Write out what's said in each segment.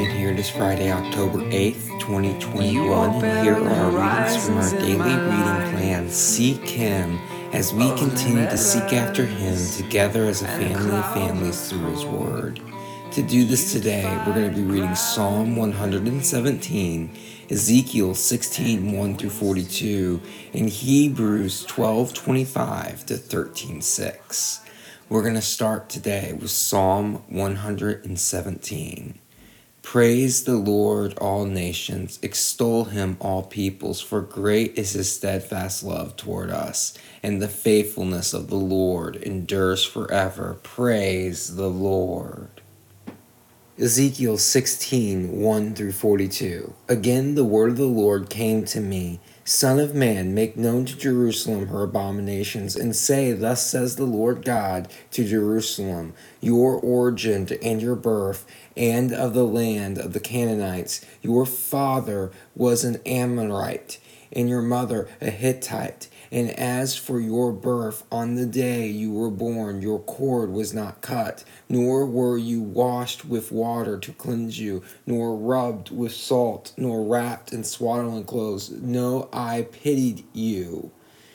here. It is Friday, October 8th, 2021, and here are our readings from our daily reading plan, Seek Him, as we continue to seek after Him together as a family of families through His Word. To do this today, we're going to be reading Psalm 117, Ezekiel 16, 1 through 42, and Hebrews 12, 25 to 13, 6. We're going to start today with Psalm 117. Praise the Lord, all nations. Extol Him, all peoples, for great is His steadfast love toward us, and the faithfulness of the Lord endures forever. Praise the Lord. Ezekiel 16, 1 through 42. Again the word of the Lord came to me. Son of man, make known to Jerusalem her abominations, and say, Thus says the Lord God to Jerusalem, your origin and your birth, and of the land of the Canaanites. Your father was an Amorite, and your mother a Hittite. And as for your birth, on the day you were born, your cord was not cut, nor were you washed with water to cleanse you, nor rubbed with salt, nor wrapped in swaddling clothes. No, I pitied you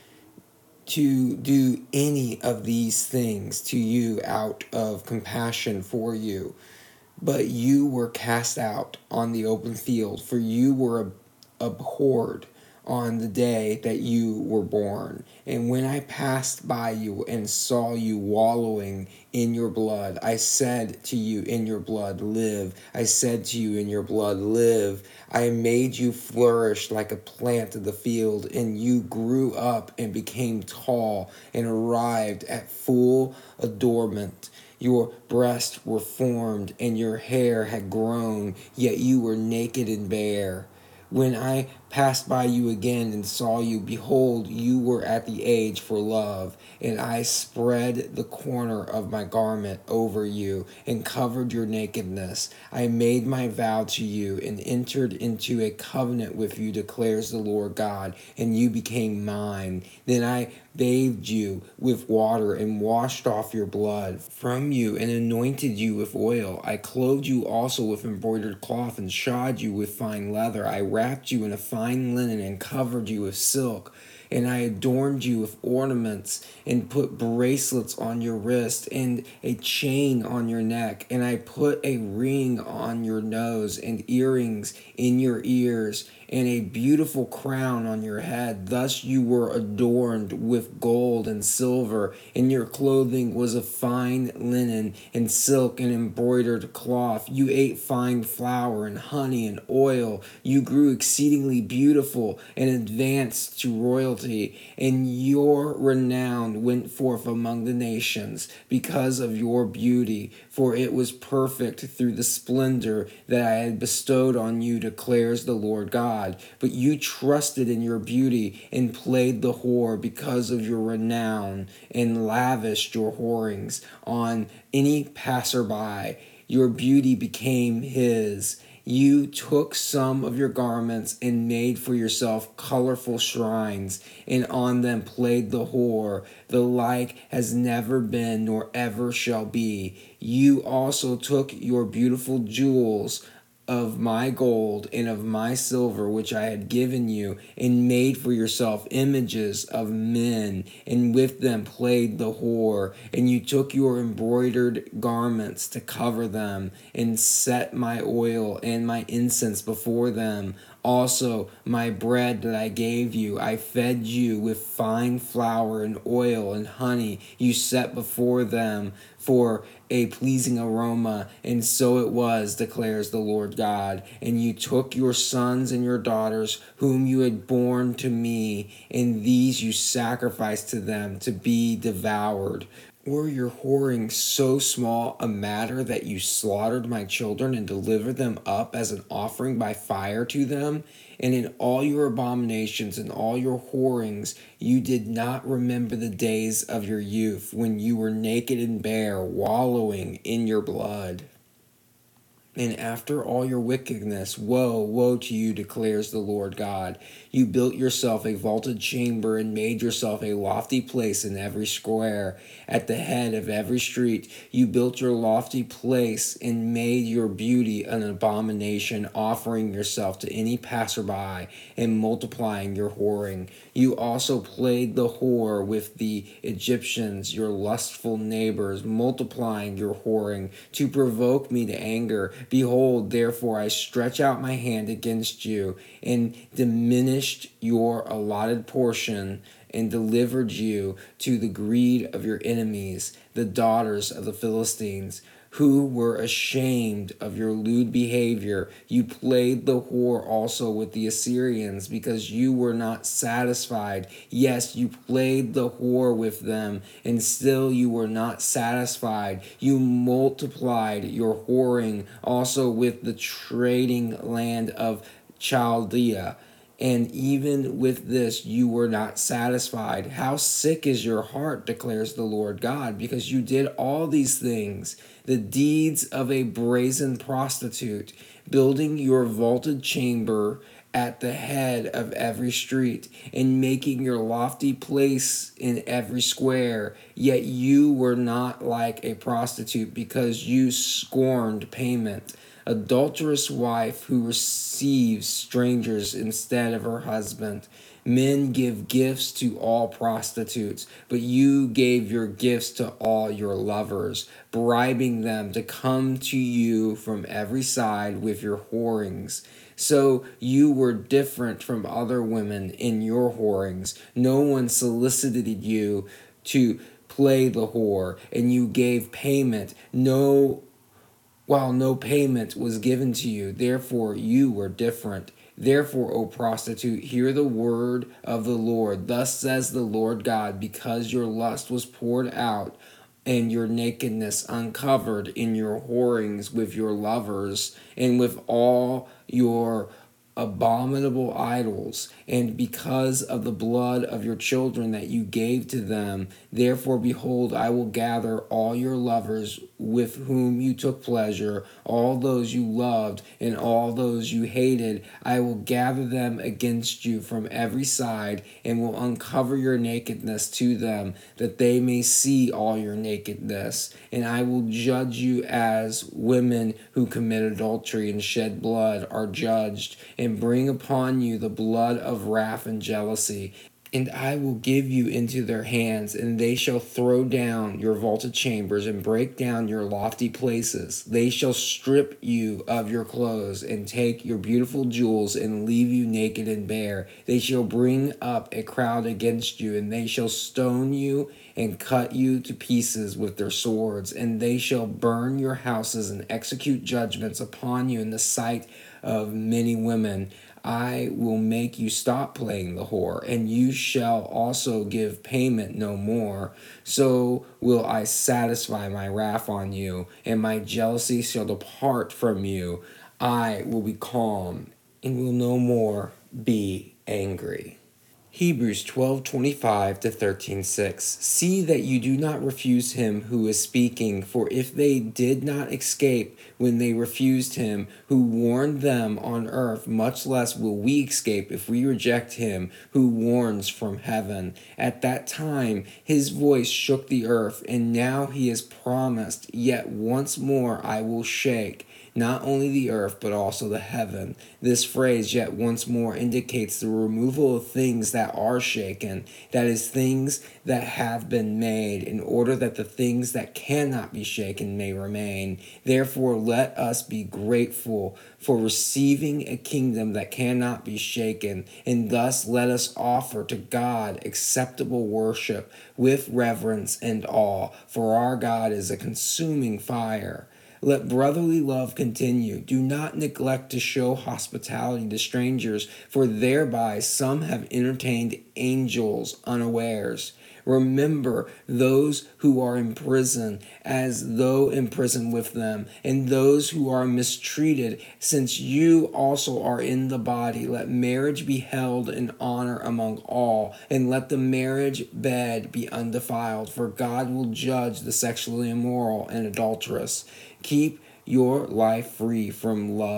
to do any of these things to you out of compassion for you. But you were cast out on the open field, for you were abhorred on the day that you were born. And when I passed by you and saw you wallowing in your blood, I said to you, in your blood, live. I said to you, in your blood, live. I made you flourish like a plant of the field, and you grew up and became tall and arrived at full adornment. Your breasts were formed, and your hair had grown, yet you were naked and bare. When I passed by you again and saw you, behold, you were at the age for love, and I spread the corner of my garment over you and covered your nakedness. I made my vow to you and entered into a covenant with you, declares the Lord God, and you became mine. Then I bathed you with water and washed off your blood from you and anointed you with oil. I clothed you also with embroidered cloth and shod you with fine leather. I wrapped you in a fine linen and covered you with silk. And I adorned you with ornaments and put bracelets on your wrist and a chain on your neck. And I put a ring on your nose and earrings in your ears and a beautiful crown on your head. Thus you were adorned with gold and silver, and your clothing was of fine linen and silk and embroidered cloth. You ate fine flour and honey and oil. You grew exceedingly beautiful and advanced to royalty, and your renown went forth among the nations because of your beauty, for it was perfect through the splendor that I had bestowed on you, declares the Lord God. But you trusted in your beauty and played the whore because of your renown, and lavished your whorings on any passerby. Your beauty became his. You took some of your garments and made for yourself colorful shrines, and on them played the whore. The like has never been nor ever shall be. You also took your beautiful jewels of my gold and of my silver which I had given you, and made for yourself images of men, and with them played the whore. And you took your embroidered garments to cover them, and set my oil and my incense before them. Also my bread that I gave you, I fed you with fine flour and oil and honey. You set before them for a pleasing aroma, and so it was, declares the Lord God. And you took your sons and your daughters, whom you had borne to me, and these you sacrificed to them to be devoured. Were your whoring so small a matter that you slaughtered my children and delivered them up as an offering by fire to them? And in all your abominations and all your whorings, you did not remember the days of your youth, when you were naked and bare, wallowing in your blood. And after all your wickedness, woe, woe to you, declares the Lord God. You built yourself a vaulted chamber and made yourself a lofty place in every square. At the head of every street, you built your lofty place and made your beauty an abomination, offering yourself to any passerby and multiplying your whoring. You also played the whore with the Egyptians, your lustful neighbors, multiplying your whoring to provoke me to anger. Behold, therefore, I stretch out my hand against you and diminished your allotted portion and delivered you to the greed of your enemies, the daughters of the Philistines, who were ashamed of your lewd behavior. You played the whore also with the Assyrians, because you were not satisfied. Yes, you played the whore with them, and still you were not satisfied. You multiplied your whoring also with the trading land of Chaldea. And even with this, you were not satisfied. How sick is your heart, declares the Lord God, because you did all these things, the deeds of a brazen prostitute, building your vaulted chamber at the head of every street, and making your lofty place in every square. Yet you were not like a prostitute, because you scorned payment. Adulterous wife who receives strangers instead of her husband. Men give gifts to all prostitutes, but you gave your gifts to all your lovers, bribing them to come to you from every side with your whorings. So you were different from other women in your whorings. No one solicited you to play the whore, and you gave payment. While no payment was given to you, therefore you were different. Therefore, O prostitute, hear the word of the Lord. Thus says the Lord God, because your lust was poured out and your nakedness uncovered in your whorings with your lovers and with all your abominable idols, and because of the blood of your children that you gave to them. Therefore, behold, I will gather all your lovers with whom you took pleasure, all those you loved and all those you hated. I will gather them against you from every side, and will uncover your nakedness to them, that they may see all your nakedness. And I will judge you as women who commit adultery and shed blood are judged, and bring upon you the blood of wrath and jealousy. And I will give you into their hands, and they shall throw down your vaulted chambers and break down your lofty places. They shall strip you of your clothes and take your beautiful jewels and leave you naked and bare. They shall bring up a crowd against you, and they shall stone you and cut you to pieces with their swords. And they shall burn your houses and execute judgments upon you in the sight of many women. I will make you stop playing the whore, and you shall also give payment no more. So will I satisfy my wrath on you, and my jealousy shall depart from you. I will be calm and will no more be angry. Hebrews 12:25-13:6. See that you do not refuse him who is speaking, for if they did not escape when they refused him who warned them on earth, much less will we escape if we reject him who warns from heaven. At that time his voice shook the earth, and now he has promised, yet once more I will shake not only the earth, but also the heaven. This phrase, yet once more, indicates the removal of things that are shaken, that is, things that have been made, in order that the things that cannot be shaken may remain. Therefore, let us be grateful for receiving a kingdom that cannot be shaken, and thus let us offer to God acceptable worship with reverence and awe, for our God is a consuming fire. Let brotherly love continue. Do not neglect to show hospitality to strangers, for thereby some have entertained angels unawares. Remember those who are in prison, as though in prison with them, and those who are mistreated, since you also are in the body. Let marriage be held in honor among all, and let the marriage bed be undefiled, for God will judge the sexually immoral and adulterous. Keep your life free from love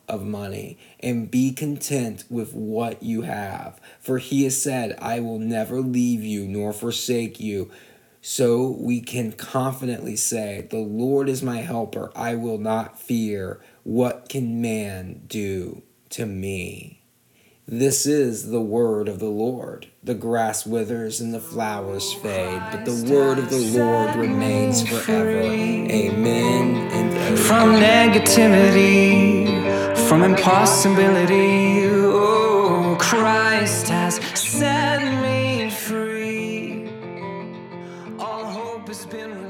of money and be content with what you have. For he has said, I will never leave you nor forsake you. So we can confidently say, the Lord is my helper. I will not fear. What can man do to me? This is the word of the Lord. The grass withers and the flowers fade, but the word of the Lord remains forever. Amen and amen. From negativity, from impossibility, oh, Christ has set me free. All hope has been